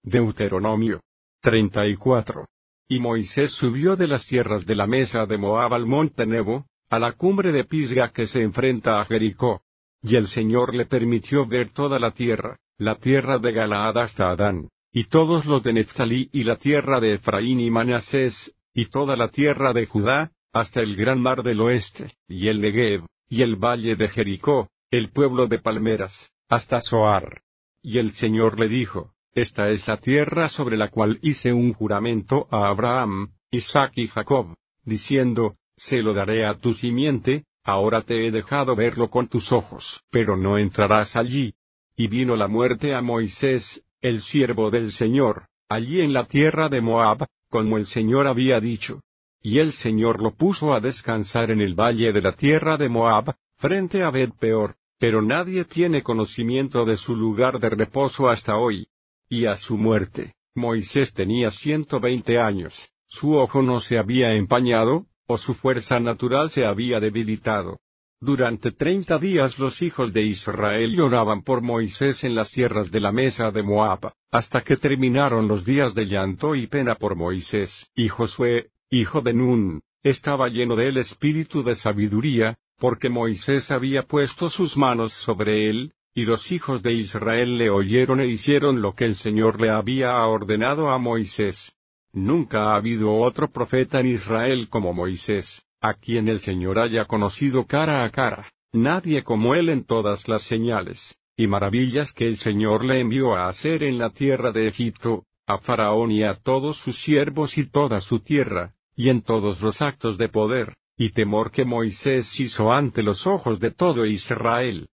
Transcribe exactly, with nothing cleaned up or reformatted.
Deuteronomio treinta y cuatro. Y Moisés subió de las tierras de la mesa de Moab al monte Nebo, a la cumbre de Pisga que se enfrenta a Jericó. Y el Señor le permitió ver toda la tierra, la tierra de Galaad hasta Adán, y todos los de Neftalí y la tierra de Efraín y Manasés, y toda la tierra de Judá, hasta el gran mar del oeste, y el Negev, y el valle de Jericó, el pueblo de palmeras, hasta Zoar. Y el Señor le dijo: Esta es la tierra sobre la cual hice un juramento a Abraham, Isaac y Jacob, diciendo: Se lo daré a tu simiente. Ahora te he dejado verlo con tus ojos, pero no entrarás allí. Y vino la muerte a Moisés, el siervo del Señor, allí en la tierra de Moab, como el Señor había dicho. Y el Señor lo puso a descansar en el valle de la tierra de Moab, frente a Bet-peor, pero nadie tiene conocimiento de su lugar de reposo hasta hoy. Y a su muerte, Moisés tenía ciento veinte años, su ojo no se había empañado, o su fuerza natural se había debilitado. Durante treinta días los hijos de Israel lloraban por Moisés en las tierras de la mesa de Moab, hasta que terminaron los días de llanto y pena por Moisés. Y Josué, hijo de Nun, estaba lleno del espíritu de sabiduría, porque Moisés había puesto sus manos sobre él, y los hijos de Israel le oyeron e hicieron lo que el Señor le había ordenado a Moisés. Nunca ha habido otro profeta en Israel como Moisés, a quien el Señor haya conocido cara a cara, nadie como él en todas las señales y maravillas que el Señor le envió a hacer en la tierra de Egipto, a Faraón y a todos sus siervos y toda su tierra, y en todos los actos de poder y temor que Moisés hizo ante los ojos de todo Israel.